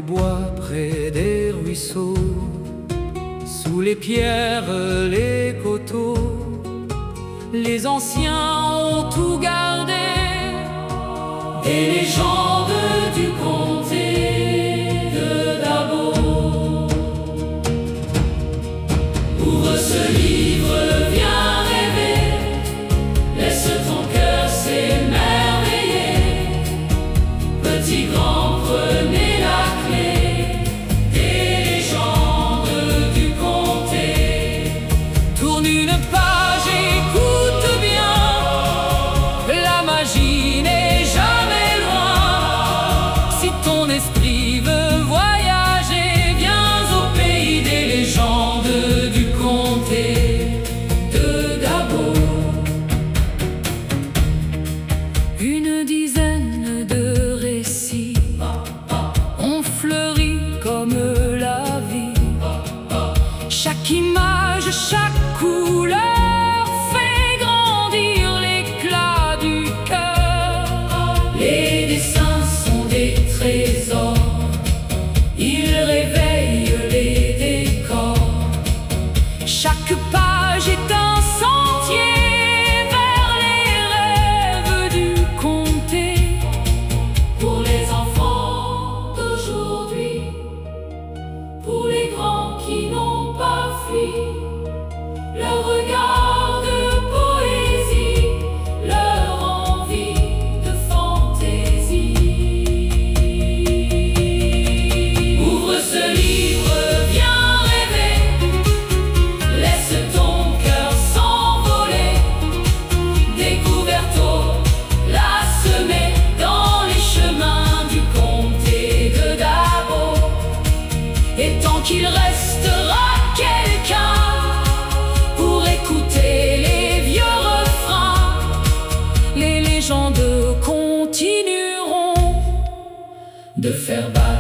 les bois, près des ruisseaux, sous les pierres, les coteaux, les anciens ont tout gardé, des légendes du comté de Dabo. Ouvre ce livre, viens rêver, laisse ton cœur s'émerveiller. Petit grand, prenez la clé des légendes du comté. Tourne une page, écoute bien, la magie n'est jamais loin. Si ton esprit veut voyager, viens au pays des légendes du comté de Dabo. Une dizaine de récits ont fleuri comme la vie. Chaque image, chaque couleur fait grandir l'éclat du cœur. Les dessins sont des trésors, ils réveillent les décors. Chaque page est un sentier vers les rêves du comté. Pour les enfants d'aujourd'hui, pour les grands qui n'ont pas fui, leur regard de poésie, leur envie de fantaisie. Ouvre ce livre, viens rêver, laisse ton cœur s'envoler. Découverto, la semer dans les chemins du comté de Dabo. Et tant qu'il restera quelqu'un pour écouter les vieux refrains, les légendes continueront de faire battre